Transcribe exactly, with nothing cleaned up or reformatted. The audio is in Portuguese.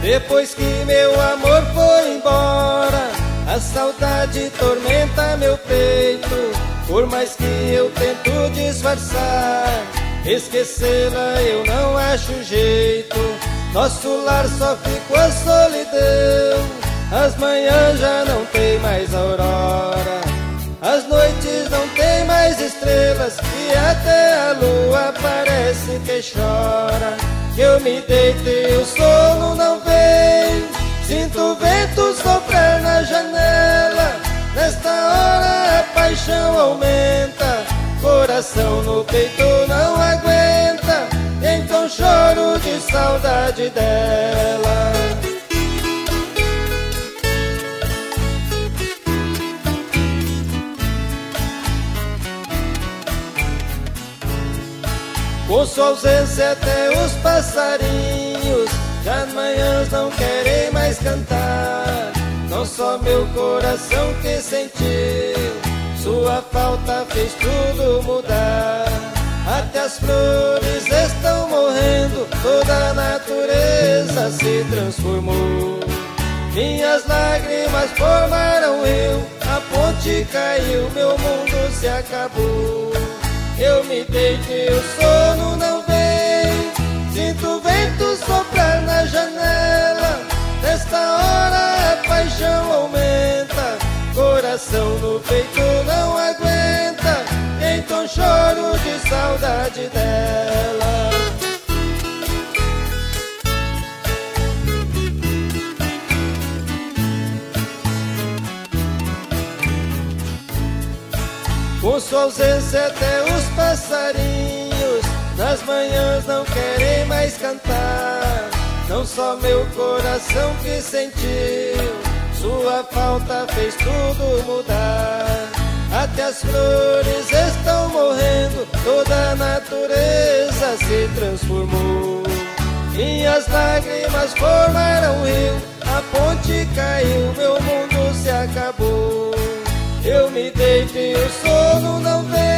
Depois que meu amor foi embora, a saudade tormenta meu peito. Por mais que eu tento disfarçar, esquecê-la eu não acho jeito. Nosso lar sofre com a solidão, as manhãs já não tem mais aurora, as noites não tem mais estrelas, e até a lua parece que chora. Eu me deito e o sono não vem, sinto o vento soprar na janela. Nesta hora a paixão aumenta, coração no peito não aguenta, então choro de saudade dela. Com sua ausência até os passarinhos das manhãs não querem mais cantar. Não só meu coração que sentiu, sua falta fez tudo mudar. Até as flores estão morrendo, toda a natureza se transformou. Minhas lágrimas formaram rio, a ponte caiu, meu mundo se acabou. Eu me deito e o sono não vem, sinto o vento soprar na janela. Nesta hora a paixão aumenta, coração no peito não aguenta, então choro de saudade dela. Com sua ausência até os passarinhos nas manhãs não querem mais cantar. Não só meu coração que sentiu, sua falta fez tudo mudar. Até as flores estão morrendo, toda a natureza se transformou. Minhas lágrimas formaram um rio, a ponte caiu, meu mundo se acabou. Eu me deito e o sono não vem,